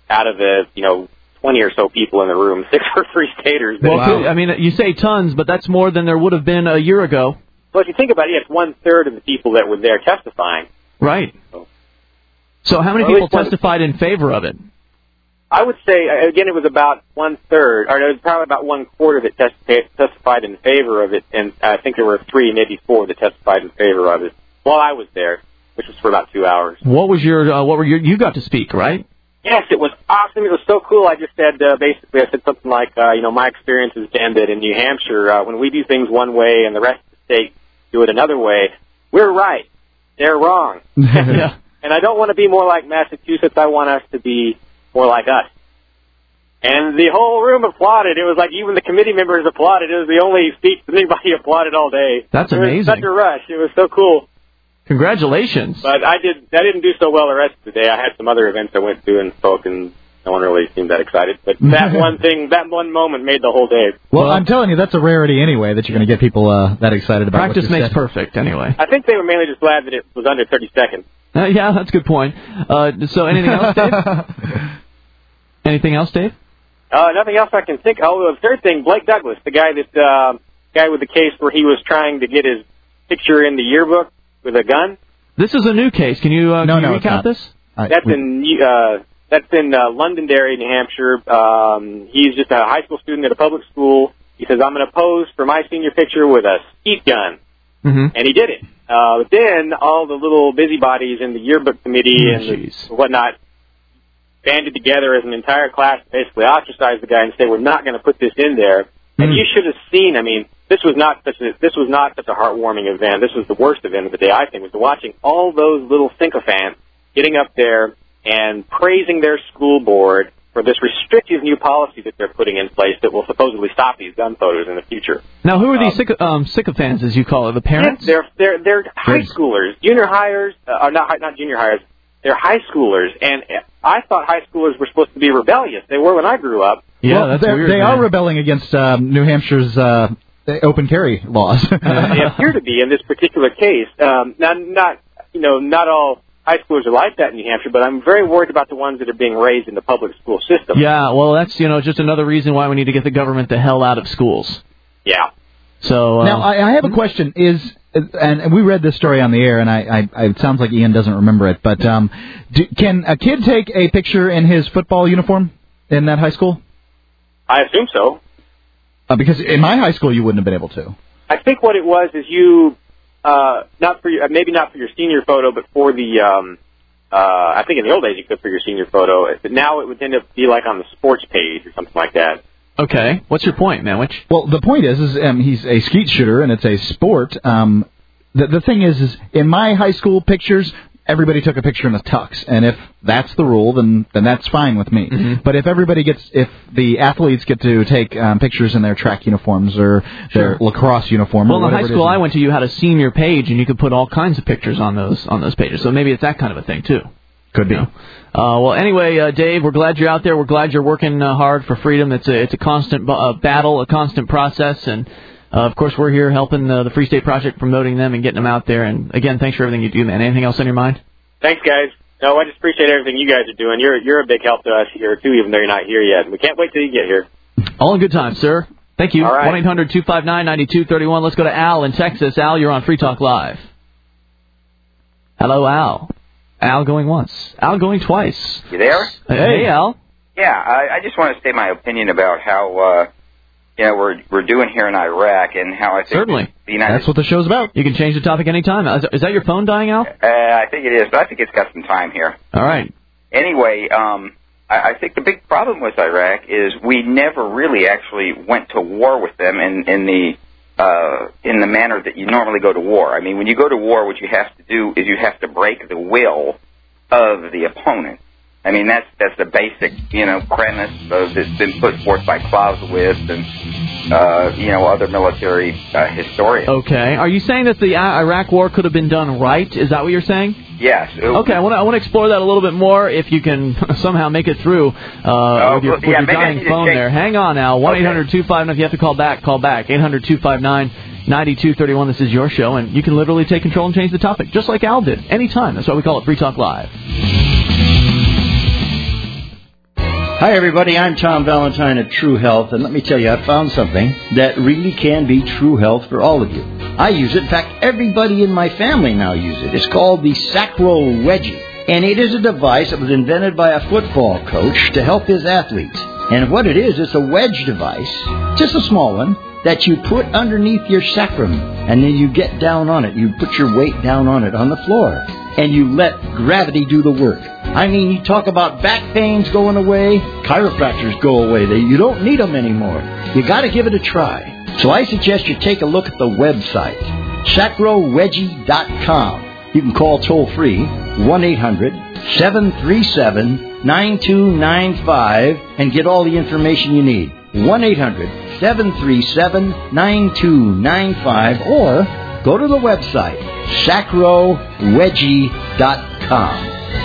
out of the, you know, twenty or so people in the room, six or three staters. Well, wow. I mean, you say tons, but that's more than there would have been a year ago. Well, if you think about it, it's one-third of the people that were there testifying. Right. So, so how many well, people testified in favor of it? I would say, again, it was about one-third, or it was probably about one-quarter that testi- testified in favor of it, and I think there were three, maybe four that testified in favor of it while I was there, which was for about two hours. What was your, uh, what were your, you got to speak, right? Yes, it was awesome. It was so cool. I just said, uh, basically, I said something like, uh, you know, my experience has been that in New Hampshire, uh, when we do things one way and the rest of the state do it another way, we're right. They're wrong. Yeah. And I don't want to be more like Massachusetts. I want us to be more like us. And the whole room applauded. It was like even the committee members applauded. It was the only speech that anybody applauded all day. That's amazing. It was such a rush. It was so cool. Congratulations. But I did. I didn't do so well the rest of the day. I had some other events I went to and spoke, and no one really seemed that excited. But that one thing, that one moment made the whole day. Well, well I'm telling you, that's a rarity anyway, that you're going to get people uh, that excited about practice what you makes said. perfect, anyway. I think they were mainly just glad that it was under thirty seconds. Uh, yeah, that's a good point. Uh, so anything else, Dave? Anything else, Dave? Uh, nothing else I can think of. Oh, the third thing, Blake Douglas, the guy that uh, guy with the case where he was trying to get his picture in the yearbook with a gun. This is a new case. Can you, uh, no, can you no, recap this? Uh, that's we... in uh, that's in uh, Londonderry, New Hampshire. Um, he's just a high school student at a public school. He says, "I'm going to pose for my senior picture with a skeet gun," mm-hmm. and he did it. Uh, but then all the little busybodies in the yearbook committee oh, and the, whatnot banded together as an entire class to basically ostracize the guy and say, "We're not going to put this in there." Mm. And you should have seen. I mean, this was not such a this was not such a heartwarming event. This was the worst event of the day, I think, was watching all those little sycophants getting up there and praising their school board for this restrictive new policy that they're putting in place that will supposedly stop these gun photos in the future. Now, who are these um, syco- um, sycophants, as you call it? The parents? They're they're they're high schoolers, junior hires, uh, or not not junior hires. They're high schoolers, and I thought high schoolers were supposed to be rebellious. They were when I grew up. Yeah, well, that's weird. weird. They man. are rebelling against um, New Hampshire's uh, open carry laws. They appear to be in this particular case. Um, not, not, you know, not all high schoolers are like that in New Hampshire, but I'm very worried about the ones that are being raised in the public school system. Yeah, well, that's, you know, just another reason why we need to get the government the hell out of schools. Yeah. So uh, now I, I have a question. Is and, and we read this story on the air, and I, I, I it sounds like Ian doesn't remember it. But um, do, can a kid take a picture in his football uniform in that high school? I assume so. Uh, because in my high school, you wouldn't have been able to. I think what it was is you, uh, not for your, maybe not for your senior photo, but for the. Um, uh, I think in the old days you could for your senior photo. But now it would tend to be like on the sports page or something like that. Okay. What's your point, Manwich? Well, the point is, is um, he's a skeet shooter, and it's a sport. Um, the, the thing is, is in my high school pictures, everybody took a picture in a tux, and if that's the rule, then then that's fine with me. Mm-hmm. But if everybody gets, if the athletes get to take um, pictures in their track uniforms or Sure. their lacrosse uniform, well, or in the high whatever school it is, I went to, you had a senior page, and you could put all kinds of pictures on those on those pages. So maybe it's that kind of a thing too. Could be. You know? Uh, well, anyway, uh, Dave, we're glad you're out there. We're glad you're working uh, hard for freedom. It's a it's a constant uh, battle, a constant process, and uh, of course we're here helping uh, the Free State Project, promoting them and getting them out there. And again, thanks for everything you do, man. Anything else on your mind? Thanks, guys. No, I just appreciate everything you guys are doing. You're you're a big help to us here too, even though you're not here yet. We can't wait till you get here. All in good time, sir. Thank you. All right. one eight hundred two five nine nine two three one. Let's go to Al in Texas. Al, you're on Free Talk Live. Hello, Al. Al going once. Al going twice. You there? Hey, hey Al. Yeah, I, I just want to state my opinion about how uh, you know we're we're doing here in Iraq and how I think Certainly. the United That's what the show's about. You can change the topic anytime. Is, is that your phone dying, Al? Uh, I think it is, but I think it's got some time here. All right. Anyway, um, I, I think the big problem with Iraq is we never really actually went to war with them in in the uh, in the manner that you normally go to war. I mean, when you go to war, what you have to do is you have to break the will of the opponent. I mean, that's that's the basic, you know, premise of, that's been put forth by Clausewitz and, uh, you know, other military uh, historians. Okay. Are you saying that the Iraq War could have been done right? Is that what you're saying? Yes. Okay, I want to I want to explore that a little bit more. If you can somehow make it through uh, oh, with your, with yeah, your dying phone take... there. Hang on, Al. one eight hundred two five nine. If you have to call back, call back. eight hundred two five nine nine two three one. This is your show, and you can literally take control and change the topic, just like Al did, anytime. That's why we call it Free Talk Live. Hi, everybody. I'm Tom Valentine at True Health, and let me tell you, I found something that really can be true health for all of you. I use it. In fact, everybody in my family now uses it. It's called the Sacro Wedgie, and it is a device that was invented by a football coach to help his athletes. And what it is, it's a wedge device, just a small one, that you put underneath your sacrum, and then you get down on it. You put your weight down on it on the floor, and you let gravity do the work. I mean, you talk about back pains going away, chiropractors go away. They, you don't need them anymore. You got to give it a try. So I suggest you take a look at the website, sacro wedgie dot com. You can call toll-free, one eight hundred seven three seven nine two nine five, and get all the information you need. one eight hundred seven three seven nine two nine five, or go to the website, sacro wedgie dot com.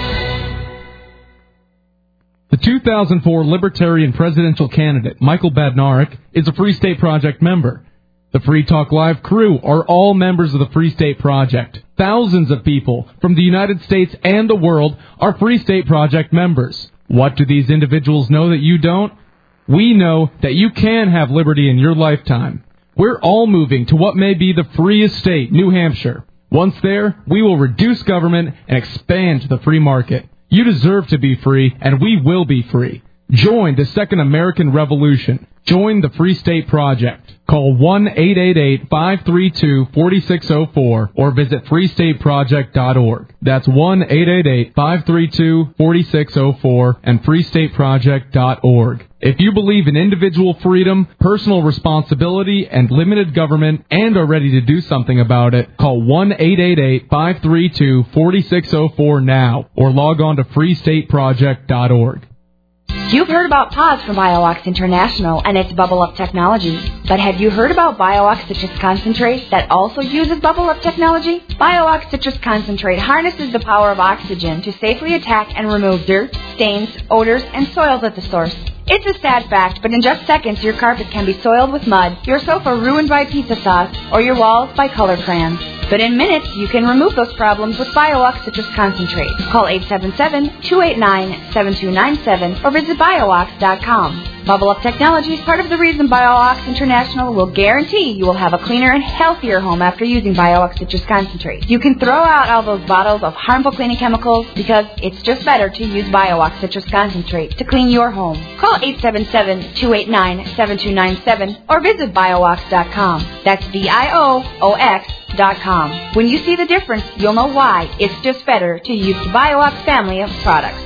The two thousand four Libertarian presidential candidate, Michael Badnarik, is a Free State Project member. The Free Talk Live crew are all members of the Free State Project. Thousands of people from the United States and the world are Free State Project members. What do these individuals know that you don't? We know that you can have liberty in your lifetime. We're all moving to what may be the freest state, New Hampshire. Once there, we will reduce government and expand the free market. You deserve to be free, and we will be free. Join the Second American Revolution. Join the Free State Project. Call one eight eight eight, five three two, four six zero four or visit free state project dot org. That's one eight eight eight, five three two, four six zero four and free state project dot org. If you believe in individual freedom, personal responsibility, and limited government, and are ready to do something about it, call one eight eight eight, five three two, four six zero four now or log on to free state project dot org. You've heard about P A W S from BioOx International and its Bubble Up technology. But have you heard about BioOx Citrus Concentrate that also uses Bubble Up technology? BioOx Citrus Concentrate harnesses the power of oxygen to safely attack and remove dirt, stains, odors, and soils at the source. It's a sad fact, but in just seconds your carpet can be soiled with mud, your sofa ruined by pizza sauce, or your walls by color crayons. But in minutes, you can remove those problems with BioOx Citrus Concentrate. Call eight seven seven, two eight nine, seven two nine seven or visit bioox dot com. Bubble Up Technology is part of the reason BioOx International will guarantee you will have a cleaner and healthier home after using BioOx Citrus Concentrate. You can throw out all those bottles of harmful cleaning chemicals because it's just better to use BioOx Citrus Concentrate to clean your home. Call eight seven seven, two eight nine, seven two nine seven or visit bioox dot com. That's B I O O X dot com. When you see the difference, you'll know why it's just better to use the BioOx family of products.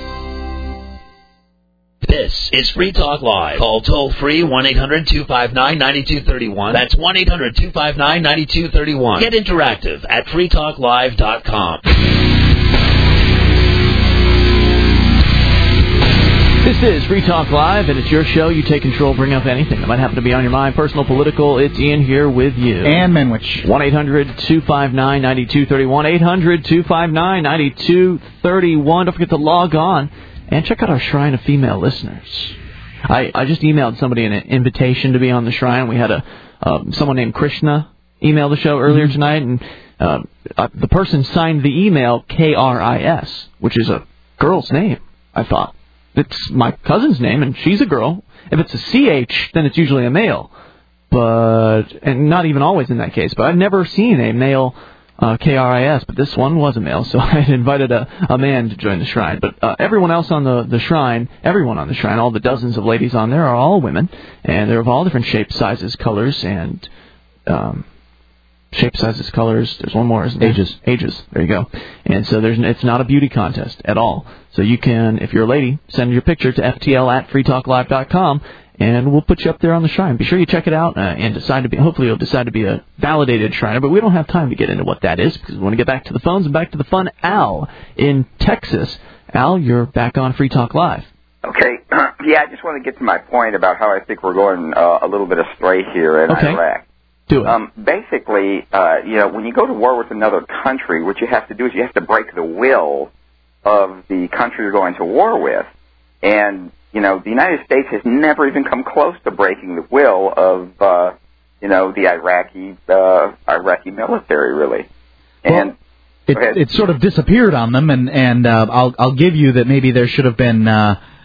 This is Free Talk Live. Call toll-free one eight hundred two five nine nine two three one. That's one eight hundred two five nine nine two three one. Get interactive at free talk live dot com. This is Free Talk Live, and it's your show. You take control, bring up anything that might happen to be on your mind, personal, political. It's Ian here with you. And Menwich. one eight hundred two five nine nine two three one. eight hundred two five nine nine two three one. Don't forget to log on and check out our Shrine of Female Listeners. I, I just emailed somebody an invitation to be on the Shrine. We had a uh, someone named Krishna email the show earlier mm-hmm. tonight, and uh, uh, the person signed the email K R I S, which is a girl's name, I thought. It's my cousin's name, and she's a girl. If it's a C H, then it's usually a male. But, and not even always in that case, but I've never seen a male uh, K R I S, but this one was a male, so I had invited a, a man to join the Shrine. But uh, everyone else on the, the Shrine, everyone on the Shrine, all the dozens of ladies on there are all women, and they're of all different shapes, sizes, colors, and um, shape, sizes, colors. There's one more, isn't there? Ages. Ages. There you go. And so there's it's not a beauty contest at all. So you can, if you're a lady, send your picture to F T L at free talk live dot com, and we'll put you up there on the Shrine. Be sure you check it out uh, and decide to be, hopefully you'll decide to be a validated Shriner, but we don't have time to get into what that is because we want to get back to the phones and back to the fun. Al in Texas. Al, you're back on Free Talk Live. Okay. Yeah, I just want to get to my point about how I think we're going uh, a little bit astray here in okay. Iraq. Do it. Um, basically, uh, you know, when you go to war with another country, what you have to do is you have to break the will of the country you're going to war with. And, you know, the United States has never even come close to breaking the will of, uh, you know, the Iraqi uh, Iraqi military, really. And well, it, it sort of disappeared on them, and, and uh, I'll, I'll give you that maybe there should have been... Uh,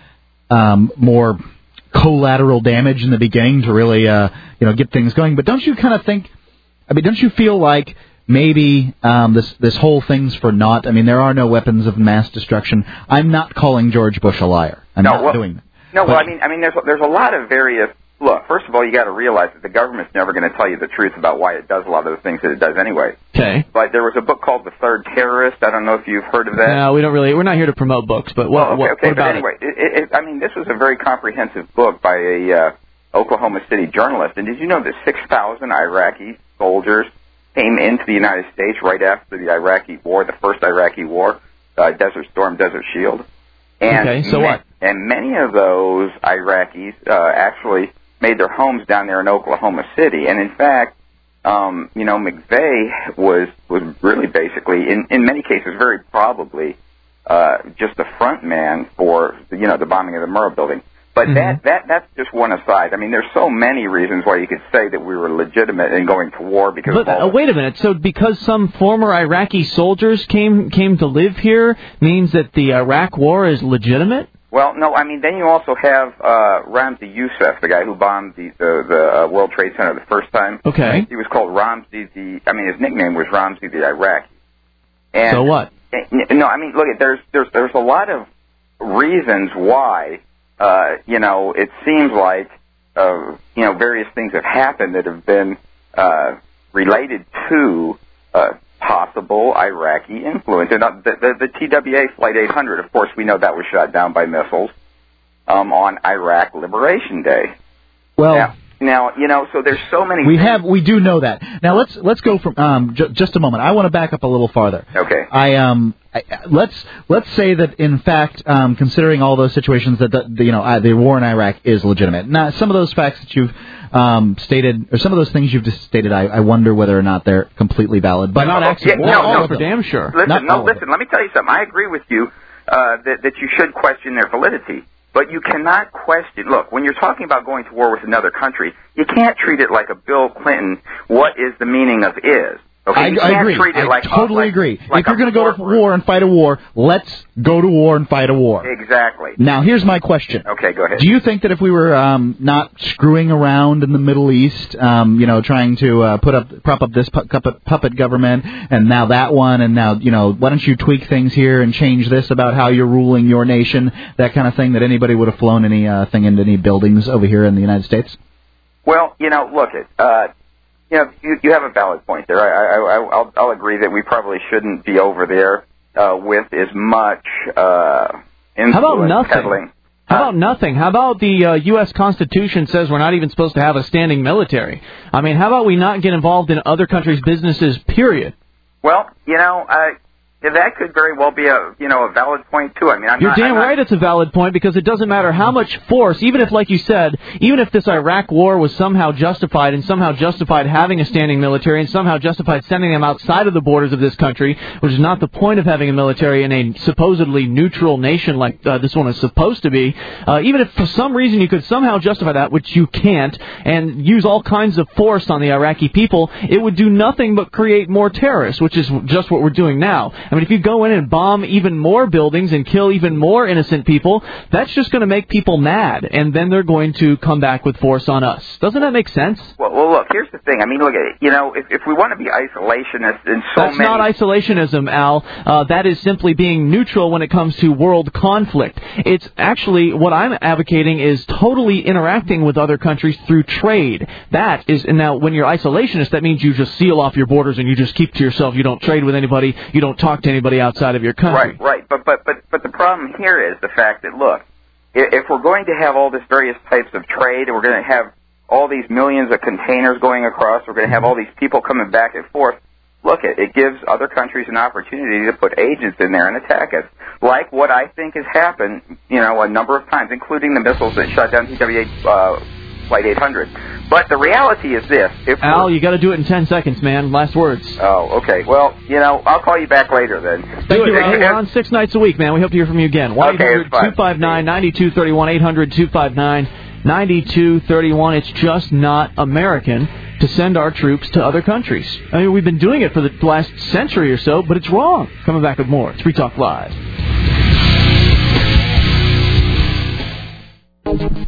um, more collateral damage in the beginning to really, uh, you know, get things going. But don't you kind of think, I mean, don't you feel like maybe um, this this whole thing's for naught? I mean, there are no weapons of mass destruction. I'm not calling George Bush a liar. I'm no, not well, doing that. No, but, well, I mean, I mean, there's there's a lot of various. Look, first of all, you got to realize that the government's never going to tell you the truth about why it does a lot of the things that it does anyway. Okay. But there was a book called The Third Terrorist. I don't know if you've heard of that. No, we don't really. We're not here to promote books, but what, oh, okay, what, okay, what but about anyway, it? It, it, I mean, this was a very comprehensive book by a uh, Oklahoma City journalist. And did you know that six thousand Iraqi soldiers came into the United States right after the Iraqi War, the first Iraqi War, uh, Desert Storm, Desert Shield? And okay, so ma- what? And many of those Iraqis uh, actually made their homes down there in Oklahoma City. And in fact, um, you know, McVeigh was was really basically, in, in many cases, very probably uh, just the front man for, you know, the bombing of the Murrah building. But mm-hmm. that, that that's just one aside. I mean, there's so many reasons why you could say that we were legitimate in going to war because But of all uh, wait a minute. So because some former Iraqi soldiers came came to live here means that the Iraq War is legitimate? Well, no, I mean, then you also have uh, Ramzi Youssef, the guy who bombed the the, the uh, World Trade Center the first time. Okay. He was called Ramzi the, I mean, his nickname was Ramzi the Iraqi. And, so what? No, I mean, look, there's there's there's a lot of reasons why, uh, you know, it seems like, uh, you know, various things have happened that have been uh, related to uh, possible Iraqi influence. And the, the, the T W A Flight eight hundred, of course, we know that was shot down by missiles um, on Iraq Liberation Day. Well, now, now, you know, so there's so many. We things. have, we do know that. Now let's let's go from um, j- just a moment. I want to back up a little farther. Okay. I um, I, let's let's say that in fact, um, considering all those situations, that the, the you know uh, the war in Iraq is legitimate. Now, some of those facts that you've um, stated, or some of those things you've just stated, I, I wonder whether or not they're completely valid. But not oh, actually, yeah, no, no, for damn sure. Listen, not no, listen. Let me tell you something. I agree with you uh, that that you should question their validity. But you cannot question, look, when you're talking about going to war with another country, you can't treat it like a Bill Clinton, what is the meaning of is. Okay? I, you I can't agree. treat it I like, totally like, agree. Like if you're going to go to war and fight a war, let's go to war and fight a war. Exactly. Now, here's my question. Okay, go ahead. Do you think that if we were um, not screwing around in the Middle East, um, you know, trying to uh, put up, prop up this pu- puppet, puppet government, and now that one, and now, you know, why don't you tweak things here and change this about how you're ruling your nation, that kind of thing, that anybody would have flown any uh, thing into any buildings over here in the United States? Well, you know, look, it. Uh, You know, you, you have a valid point there. I, I, I, I'll, I'll agree that we probably shouldn't be over there uh, with as much uh, influence How about nothing? peddling. How about nothing? How about the uh, U S Constitution says we're not even supposed to have a standing military? I mean, how about we not get involved in other countries' businesses, period? Well, you know, uh, that could very well be a you know a valid point too. I mean, I'm You're not, damn I'm not, right it's a valid point, because it doesn't matter how much force, even if, like you said, even if this Iraq war was somehow justified and somehow justified having a standing military and somehow justified sending them outside of the borders of this country, which is not the point of having a military in a supposedly neutral nation like uh, this one is supposed to be, uh, even if for some reason you could somehow justify that, which you can't, and use all kinds of force on the Iraqi people, it would do nothing but create more terrorists, which is just what we're doing now. I mean, if you go in and bomb even more buildings and kill even more innocent people, that's just going to make people mad, and then they're going to come back with force on us. Doesn't that make sense? Well, well, look, here's the thing. I mean, look at it. You know, if, if we want to be isolationist in so That's many... not isolationism, Al. Uh, that is simply being neutral when it comes to world conflict. It's actually, what I'm advocating is totally interacting with other countries through trade. That is, and now when you're isolationist, that means you just seal off your borders and you just keep to yourself. You don't trade with anybody. You don't talk to anybody outside of your country. Right, right. But, but, but, but the problem here is the fact that, look, if we're going to have all this various types of trade, and we're going to have all these millions of containers going across, we're going to have all these people coming back and forth, look, it, it gives other countries an opportunity to put agents in there and attack us, like what I think has happened, you know, a number of times, including the missiles that shot down T W A uh, Flight eight hundred. But the reality is this. If Al, you got to do it in ten seconds, man. Last words. Oh, okay. Well, you know, I'll call you back later then. Thank you, Al. We're on six nights a week, man. We hope to hear from you again. one eight hundred two five nine nine two three one, eight hundred two five nine nine two three one. It's just not American to send our troops to other countries. I mean, we've been doing it for the last century or so, but it's wrong. Coming back with more. It's Free Talk Live.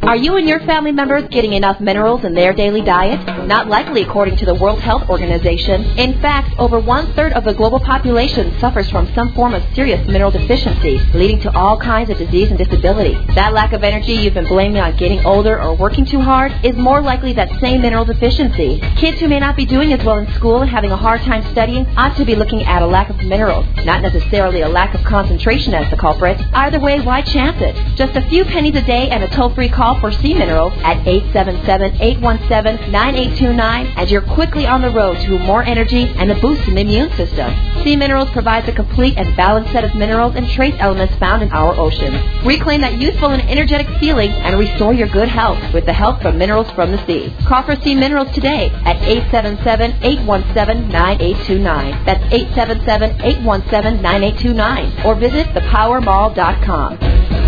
Are you and your family members getting enough minerals in their daily diet? Not likely, according to the World Health Organization. In fact, over one-third of the global population suffers from some form of serious mineral deficiency, leading to all kinds of disease and disability. That lack of energy you've been blaming on getting older or working too hard is more likely that same mineral deficiency. Kids who may not be doing as well in school and having a hard time studying ought to be looking at a lack of minerals, not necessarily a lack of concentration as the culprit. Either way, why chance it? Just a few pennies a day and a toll-free call for Sea Minerals at eight seven seven, eight one seven, nine eight two nine, and you're quickly on the road to more energy and a boost in the immune system. Sea Minerals provides a complete and balanced set of minerals and trace elements found in our oceans. Reclaim that youthful and energetic feeling and restore your good health with the help from Minerals from the Sea. Call for Sea Minerals today at eight seven seven, eight one seven, nine eight two nine. That's eight seven seven, eight one seven, nine eight two nine. Or visit the power mall dot com.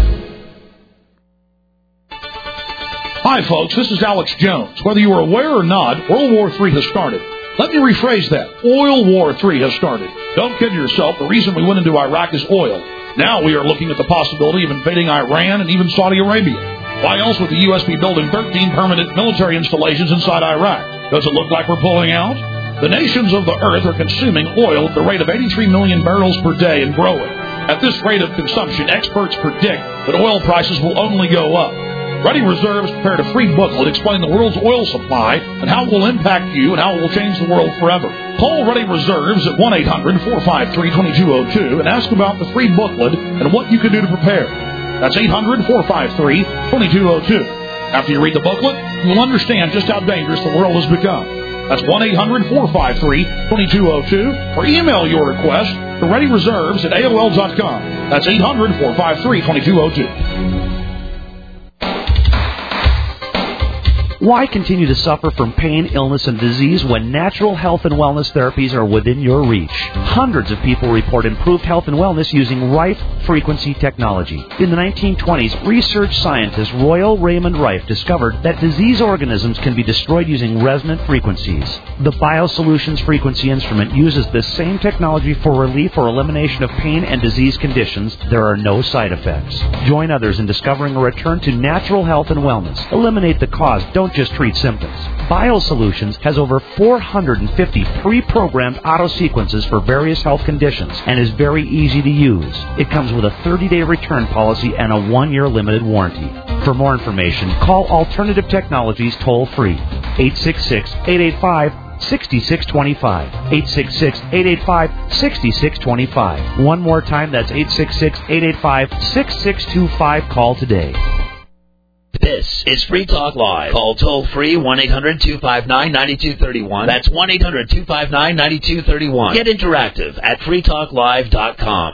Hi, folks. This is Alex Jones. Whether you are aware or not, World War Three has started. Let me rephrase that. Oil War Three has started. Don't kid yourself. The reason we went into Iraq is oil. Now we are looking at the possibility of invading Iran and even Saudi Arabia. Why else would the U S be building thirteen permanent military installations inside Iraq? Does it look like we're pulling out? The nations of the earth are consuming oil at the rate of eighty-three million barrels per day and growing. At this rate of consumption, experts predict that oil prices will only go up. Ready Reserves prepared a free booklet explaining the world's oil supply and how it will impact you and how it will change the world forever. Call Ready Reserves at one eight hundred, four five three, two two zero two and ask about the free booklet and what you can do to prepare. That's eight hundred, four five three, two two zero two. After you read the booklet, you'll understand just how dangerous the world has become. That's one eight hundred, four five three, two two zero two or email your request to Ready Reserves at A O L dot com. That's eight hundred, four five three, two two zero two. Why continue to suffer from pain, illness, and disease when natural health and wellness therapies are within your reach? Hundreds of people report improved health and wellness using Rife frequency technology. In the nineteen twenties, research scientist Royal Raymond Rife discovered that disease organisms can be destroyed using resonant frequencies. The BioSolutions frequency instrument uses this same technology for relief or elimination of pain and disease conditions. There are no side effects. Join others in discovering a return to natural health and wellness. Eliminate the cause. Don't just treat symptoms. BioSolutions has over four hundred fifty pre-programmed auto-sequences for various health conditions and is very easy to use. It comes with a thirty-day return policy and a one-year limited warranty. For more information, call Alternative Technologies toll-free, eight six six, eight eight five, six six two five, eight six six, eight eight five, six six two five. One more time, that's eight six six, eight eight five, six six two five. Call today. This is Free Talk Live. Call toll-free one eight hundred, two five nine, nine two three one. That's one eight hundred, two five nine, nine two three one. Get interactive at free talk live dot com.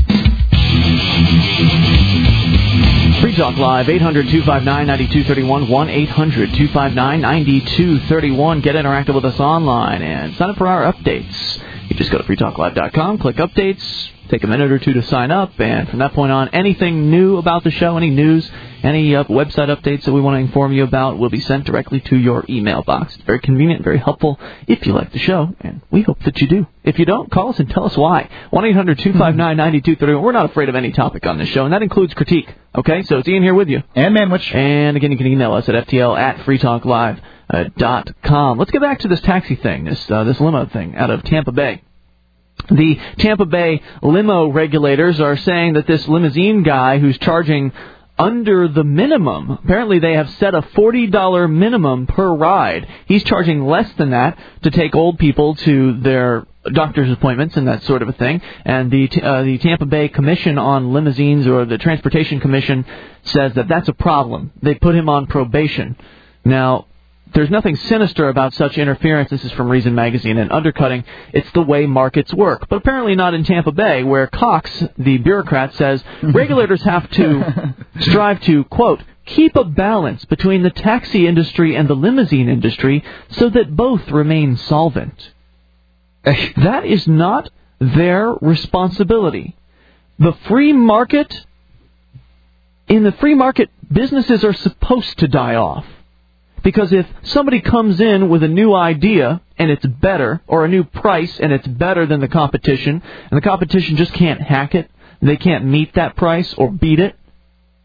Free Talk Live, eight hundred, two five nine, nine two three one, one eight hundred, two five nine, nine two three one. Get interactive with us online and sign up for our updates. You just go to free talk live dot com, click Updates, take a minute or two to sign up, and from that point on, anything new about the show, any news, any uh, website updates that we want to inform you about will be sent directly to your email box. It's very convenient, very helpful if you like the show, and we hope that you do. If you don't, call us and tell us why. one eight hundred, two five nine, nine two three one. We're not afraid of any topic on this show, and that includes critique. Okay, so it's Ian here with you. And Manwich. And again, you can email us at F T L at free talk live dot com. Let's get back to this taxi thing, this uh, this limo thing out of Tampa Bay. The Tampa Bay limo regulators are saying that this limousine guy who's charging under the minimum, apparently they have set a forty dollars minimum per ride. He's charging less than that to take old people to their doctor's appointments and that sort of a thing. And the uh, the Tampa Bay Commission on Limousines, or the Transportation Commission, says that that's a problem. They put him on probation. Now, there's nothing sinister about such interference. This is from Reason Magazine. And undercutting, it's the way markets work. But apparently not in Tampa Bay, where Cox, the bureaucrat, says regulators have to strive to, quote, keep a balance between the taxi industry and the limousine industry so that both remain solvent. That is not their responsibility. The free market, in the free market, businesses are supposed to die off. Because if somebody comes in with a new idea and it's better, or a new price and it's better than the competition, and the competition just can't hack it, they can't meet that price or beat it,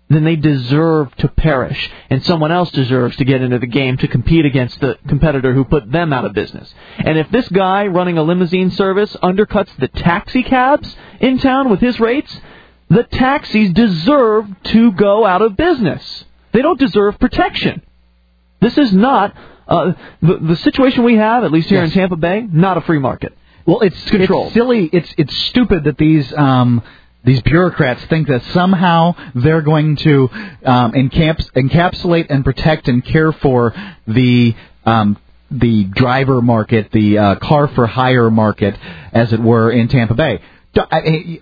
then they deserve to perish, and someone else deserves to get into the game to compete against the competitor who put them out of business. And if this guy running a limousine service undercuts the taxi cabs in town with his rates, the taxis deserve to go out of business. They don't deserve protection. This is not, uh, the, the situation we have, at least here yes. in Tampa Bay, not a free market. Well, it's, it's silly, it's it's stupid that these um, these bureaucrats think that somehow they're going to um, encaps- encapsulate and protect and care for the um, the driver market, the uh, car for hire market, as it were, in Tampa Bay. Can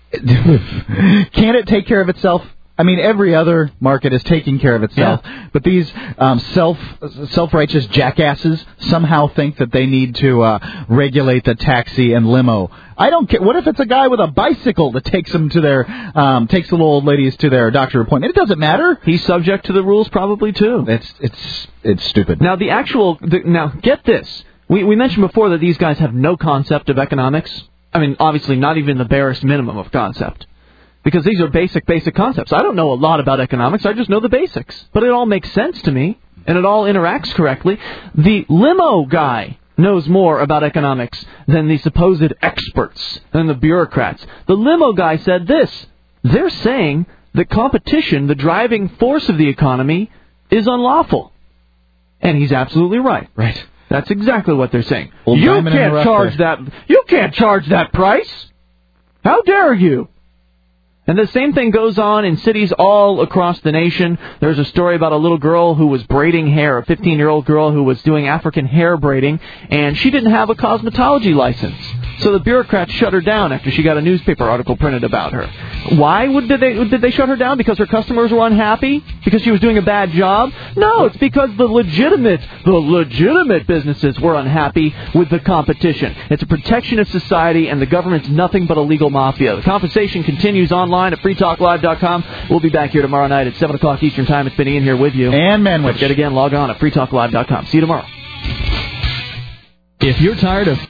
it take care of itself? I mean, every other market is taking care of itself, yeah. but these um, self self-righteous jackasses somehow think that they need to uh, regulate the taxi and limo. I don't care. What if it's a guy with a bicycle that takes them to their um, takes the little old ladies to their doctor appointment? It doesn't matter. He's subject to the rules, probably too. It's it's it's stupid. Now the actual the, now get this. We we mentioned before that these guys have no concept of economics. I mean, obviously not even the barest minimum of concept. Because these are basic, basic concepts. I don't know a lot about economics. I just know the basics. But it all makes sense to me, and it all interacts correctly. The limo guy knows more about economics than the supposed experts, than the bureaucrats. The limo guy said this. They're saying that competition, the driving force of the economy, is unlawful. And he's absolutely right. Right. That's exactly what they're saying. Well, you can't charge that. You can't charge that price. How dare you? And the same thing goes on in cities all across the nation. There's a story about a little girl who was braiding hair, a fifteen-year-old girl who was doing African hair braiding, and she didn't have a cosmetology license. So the bureaucrats shut her down after she got a newspaper article printed about her. Why would did they did they shut her down? Because her customers were unhappy? Because she was doing a bad job? No, it's because the legitimate, the legitimate businesses were unhappy with the competition. It's a protectionist society, and the government's nothing but a legal mafia. The conversation continues online at free talk live dot com. We'll be back here tomorrow night at seven o'clock Eastern Time. It's been Ian here with you. And Manwich. Yet again, log on at free talk live dot com. See you tomorrow. If you're tired of